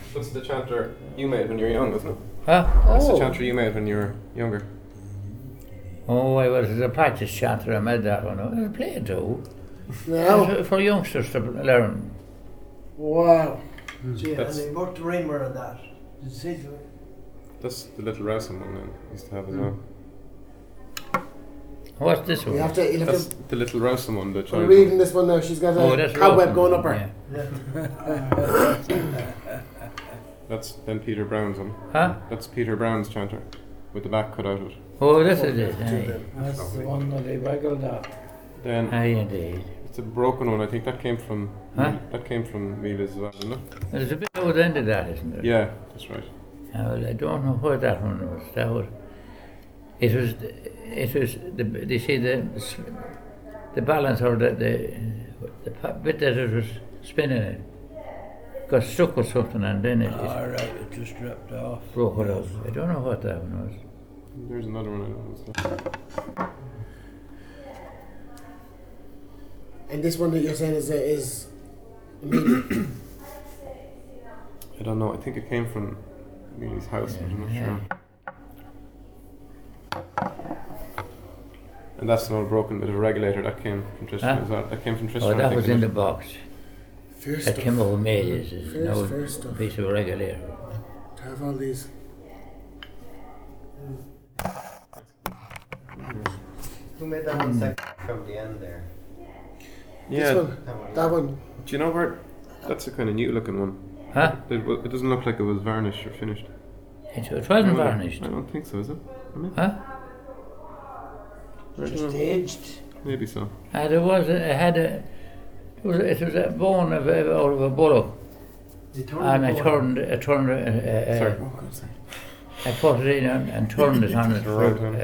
That's the chanter you made when you were young, wasn't it? Huh? That's the chanter you made when you were younger. Oh, I was a practice chanter. I made that one. I was playing too. No. For youngsters to learn. Wow. Gee, and they worked the Raymer on that. Did you see the That's the little Rowson one then used to have as well. What's this one? You'll have That's to the little Rowson one. The I'm child reading one. this one now. She's got that's a cobweb Rosen. going up her. Yeah. That's then Peter Brown's one. Huh? That's Peter Brown's chanter with the back cut out of it. Oh, this is it. Aye. That's the one that they waggled at. Then Aye, indeed. it's a broken one. I think that came from Huh? Mila's as well, isn't it? There's a bit out the end of that, isn't there? Yeah, that's right. Well, I don't know what that one was. That was. It was the. You see the balance or the bit that it was spinning it got stuck with something and then it Alright, it just dropped off. broke it out. I don't know what that one was. There's another one I don't know. And this one that you're saying is I don't know. I think it came from Mila's house, but I'm not sure. And that's an old broken bit of a regulator that came from Tristan as well. That came from Tristan. Oh, I that think, was in the it? box. fierce That stuff. came over made is Fierce now stuff. a piece of regulator. To have all these. Who made that one second from the end there? Yeah. This one. That one. Do you know where? That's a kind of new looking one. Huh? It doesn't look like it was varnished or finished. It wasn't varnished. I don't think so, is it? Huh? Just aged. Maybe so. And it was it was a bone out of a bullock, and I turned Sorry. I put it in and turned it on it for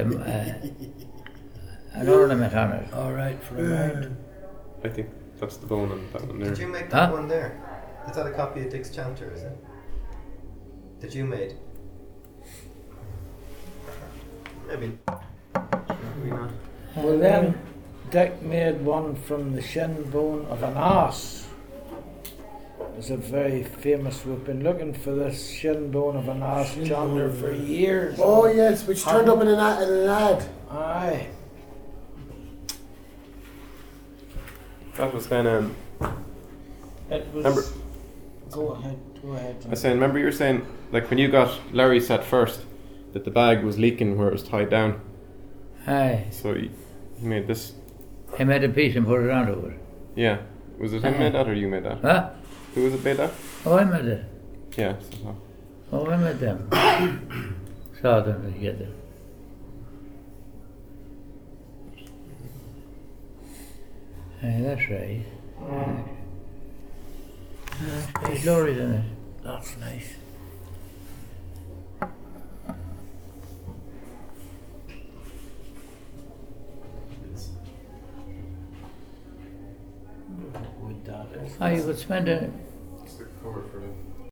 an ornament on it. Alright, for a man. I think that's the bone on that one there. Did you make that Huh? one there? Is that a copy of Dick's Chanter, is it? That you made? Maybe. Maybe not. Well then, Dick made one from the shin bone of an ass. It's a very famous. We've been looking for this shin bone of an ass chanter for years. Oh yes, which turned up in an ad. Aye. That was then. It was. Remember- Go ahead. I was saying, remember you were saying, like when you got Larry set first, that the bag was leaking where it was tied down. Aye, So he made this. I made a piece and put it onto it. Yeah. Was it him made that or you made that? Huh? Who was it made that? Oh, I made it. Yeah. So. Oh, I made them. Saw them together. Aye, that's right. There's glories in it. That's nice. With that. Oh, you could spend a It's the cover for the.